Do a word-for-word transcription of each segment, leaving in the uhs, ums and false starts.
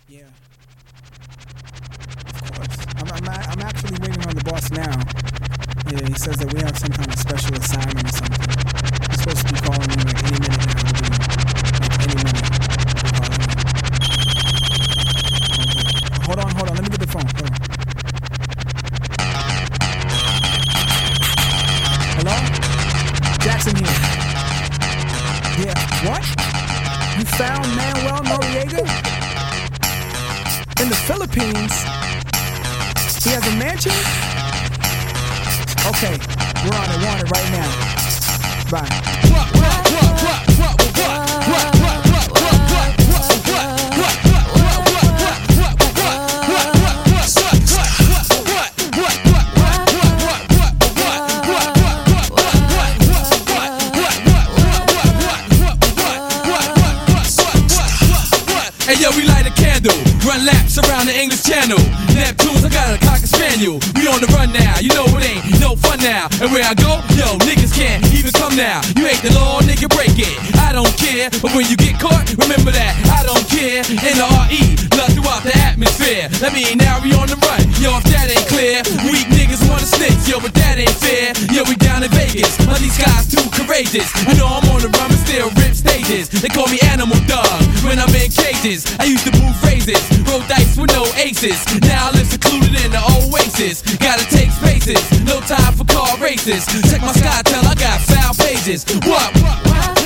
Yeah. Of course. I'm, I'm, I'm actually waiting on the boss now. Yeah, he says that we have some kind of special assignment or something. He's supposed to be calling me like any minute now. Like any minute. He'll call me. Okay. Hold on, hold on. Let me get the phone. Hold on. Hello? Jackson here. Yeah. What? You found Manuel Noriega? In the Philippines? He has a mansion? Okay, we're on it, we're on it right now. Bye. Hey yo, we light a candle, run laps around the English Channel. Neptunes, I got a cocker spaniel. We on the run now, you know it ain't no fun now. And where I go, yo, niggas can't even come now. You ain't the law, nigga, break it. I don't care, but when you get caught, remember that I don't care. N R E, love throughout the atmosphere. Let me now we on the run, yo, if that ain't clear. Weak niggas wanna snitch, yo, but that ain't fair. Yo, we down in Vegas, but these guys too courageous. You know I'm on the run, but still rip stages. They call me Animal Dog when I'm in cages. I used to move phrases, roll dice with no aces. Now I live secluded in the oasis. Gotta take spaces, no time for car races. Check my SkyTel, I got foul pages. What? What?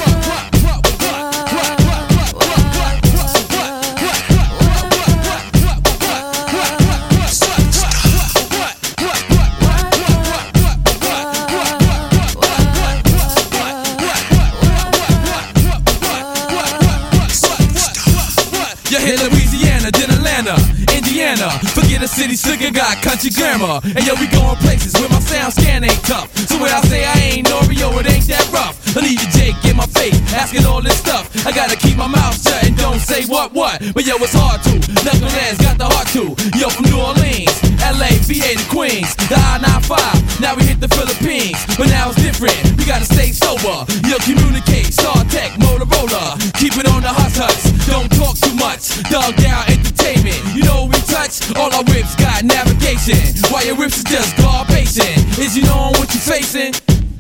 You hit Louisiana, then Atlanta, Indiana. Forget a city slicker, got country grammar. And yo, we going places where my sound scan ain't tough. So when I say I ain't Oreo, it ain't that rough. I leave you Jake in my face, asking all this stuff. I gotta keep my mouth shut and don't say what what. But yo, it's hard to. Knuckleheads got the heart to. Yo, from New Orleans, L A, V A to Queens, the I ninety-five. Now we hit the Philippines, but now it's different. We gotta stay sober. Yo, communicate, Star Tech, Motorola. Keep it on the hush hush. Don't talk too much. Dog down entertainment. You know what we touch? All our whips got navigation. Why your whips is just garbation? Is you knowing what you facing?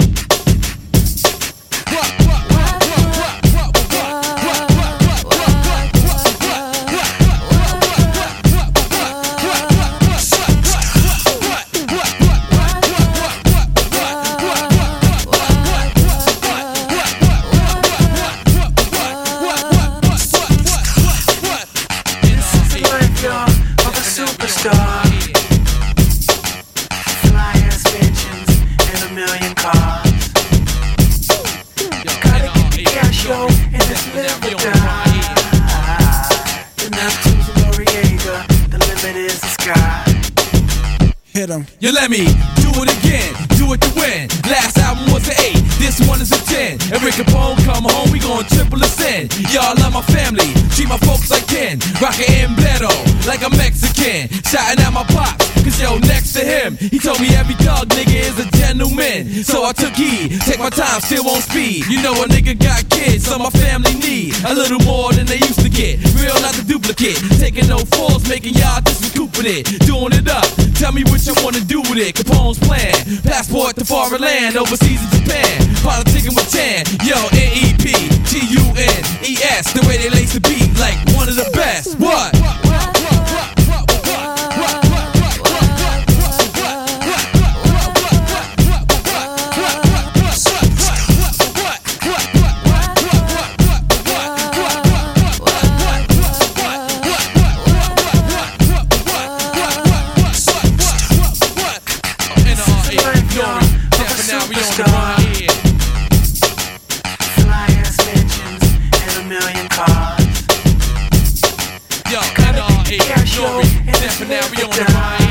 Superstar, flyers, mansions, and a million cars. Gotta get the cash, yo, and just live or die. The Neptunes of Noriega, the limit is the sky. Hit him. You let me do it again, do it to win. Last album was an eight, this one is a ten. And Rick Capone come home, we gon' triple ascend. Y'all love my family, treat my folks like kin. Rockin' Embledo, like a Mexican. Shouting at my pops, cause yo, next to him, he told me every dog nigga is a gentleman. So I took heed, take my time, still on speed. You know a nigga got kids, so my family need a little more than they used to get. Real, not the duplicate. Taking no falls, making y'all just recouping it. Doing it up, tell me what you wanna do with it. Capone's plan, passport to foreign land, overseas in Japan. Politicking with Chan, yo, N E P, G U N E S. The way they lace the beat, like one of the best. What? Flyers, mansions, and a million cars. Yo, N R E, Nori, now we on the ride.